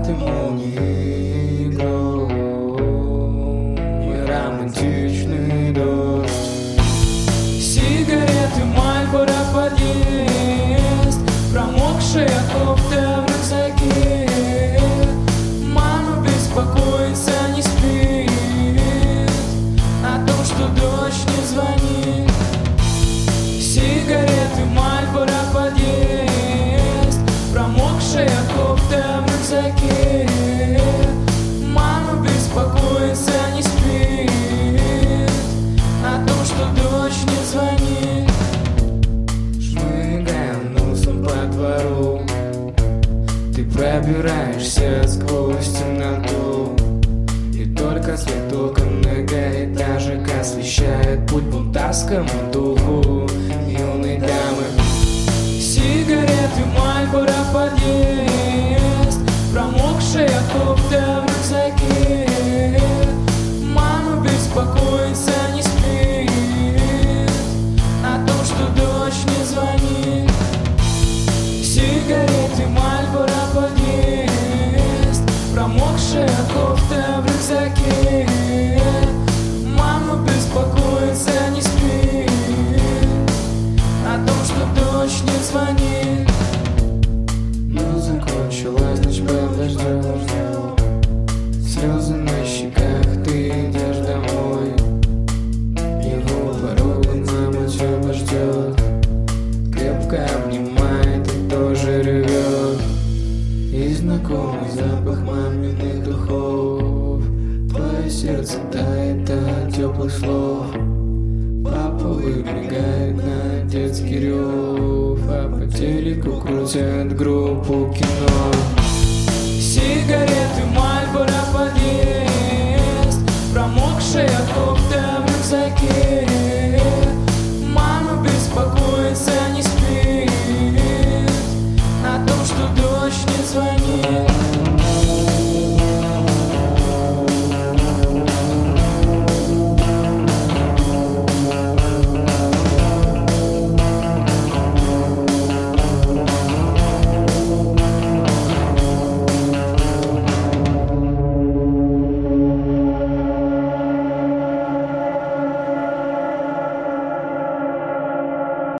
Сигареты, молнии, гром и романтичный дождь. Сигареты, Мальборо, подъезд, промокшая кофта в рюкзаке. Мама беспокоится, не спит о том, что дочь не звонит. Сигареты, Мальборо, подъезд, промокшая кофта в рюкзаке. Мама беспокоится, не спит о том, что дочь не звонит. Шмыгаем носом по двору, ты пробираешься сквозь темноту, и только свет окон многоэтажек освещает путь бунтарскому духу юной дамы. Сигареты, Мальборо, подъезд, промокшая кофта в рюкзаке. Мама беспокоится, не спит о том, что дочь не звонит. Сигареты, Мальборо, подъезд, промокшая кофта в рюкзаке. Мама беспокоится, не спит о том, что дочь не звонит. Ну, закончилась ночь под дождем, слезы на щеках, ты идешь домой. Его порога мама тебя ждет, крепко обнимает и тоже ревет. И знакомый запах маминых духов, твое сердце тает от теплых слов. Папа выбегает на детский рев, а по телеку крутят группу кино. Сигареты, Мальборо, подъезд, промокшая кофта